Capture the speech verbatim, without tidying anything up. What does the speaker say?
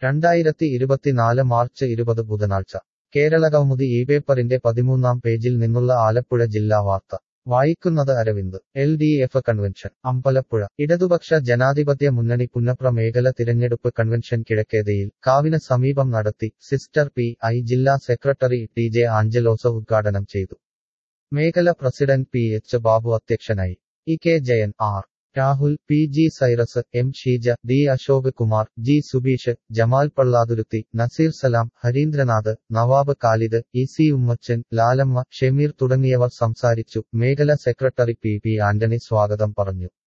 രണ്ടായിരത്തി ഇരുപത്തിനാല് മാർച്ച് ഇരുപത് ബുധനാഴ്ച കേരളകൗമുദി ഈ പേപ്പറിന്റെ പതിമൂന്നാം പേജിൽ നിന്നുള്ള ആലപ്പുഴ ജില്ലാ വാർത്ത വായിക്കുന്നത് Aravind. L D F convention Ambalappuzha. ഇടതുപക്ഷ ജനാധിപത്യ മുന്നണി പുന്നപ്ര മേഖല തിരഞ്ഞെടുപ്പ് കൺവെൻഷൻ കിഴക്കേതയിൽ കാവിന് സമീപം നടത്തി. സിസ്റ്റർ പി ഐ ജില്ലാ സെക്രട്ടറി ടി ജെ ആഞ്ചലോസ് ഉദ്ഘാടനം ചെയ്തു. മേഖല പ്രസിഡന്റ് പി എച്ച് ബാബു അധ്യക്ഷനായി. E K Jayan, R Rahul, P G Cyrus, M Sheeja, D Ashok Kumar, G Subeesh, Jamal Pallathuruthy, Naseer Salam, Harindranath, Nawab Khalid, E C Ummachan, Lalamma, Shemeer തുടങ്ങിയവർ സംസാരിച്ചു. മേഖല സെക്രട്ടറി പി പി ആന്റണി സ്വാഗതം പറഞ്ഞു.